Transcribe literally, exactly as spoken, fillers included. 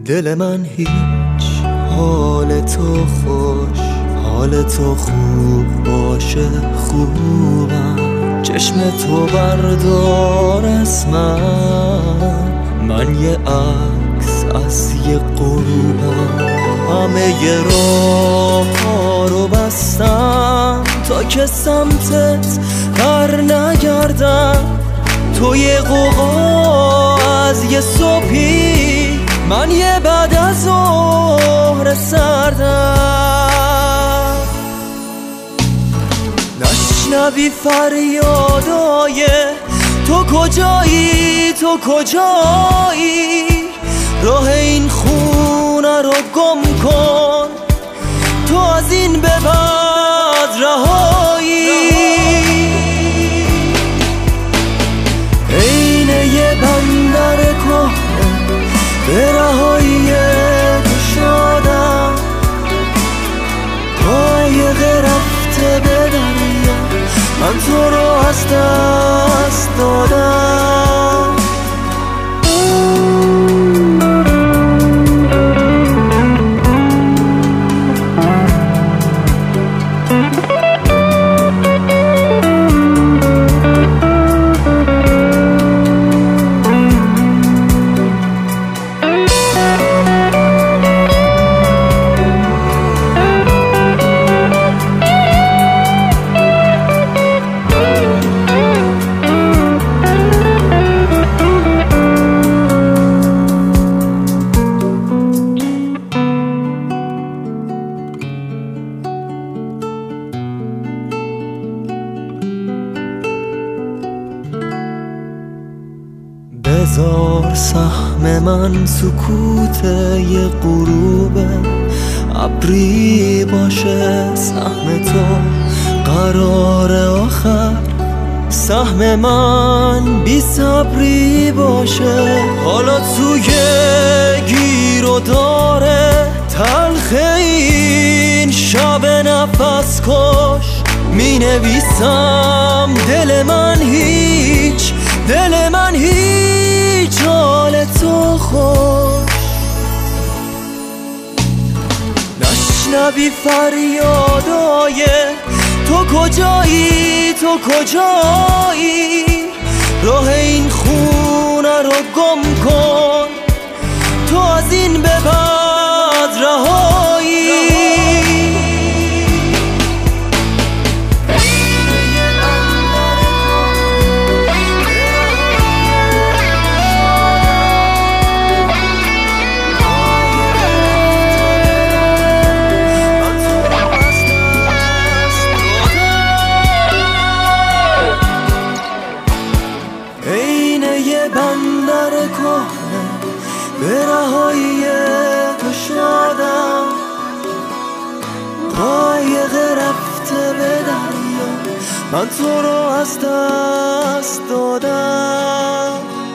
دل من هیچ حال تو خوش، حال تو خوب باشه خوبم. چشم تو بردار از من، من یه عکس از یه غروبم. همه ی راه ها رو بستم تا که سمتت بر نگردم. تو یه قوقا از یه صبحی، من یه بعد از ظهر سردم. نشنوی فریادای تو کجایی، تو کجایی؟ راه این خونه رو گم کن، تو از این به بعد رهایی. عین یه بندر کهنه به رهایی تو شدم. قایق رفته به دریا، من تو رو از دست دادم. بذار سهم من سکوت یه غروب ابری باشه، سهم تو قرار آخر، سهم من بی صبری باشه. حالا توی گیر و داره تلخ این شب نفس کش، می نویسم دل من هیچ، دل من هیچ حال تو خوش. نشنوی فریادای تو کجایی، تو کجایی؟ راه این خونه رو گم کن، تو از این به بعد رهایی. بندر کهنه به رهایی تو شدم. قایق رفته به دریا، من تو رو از دست دادم.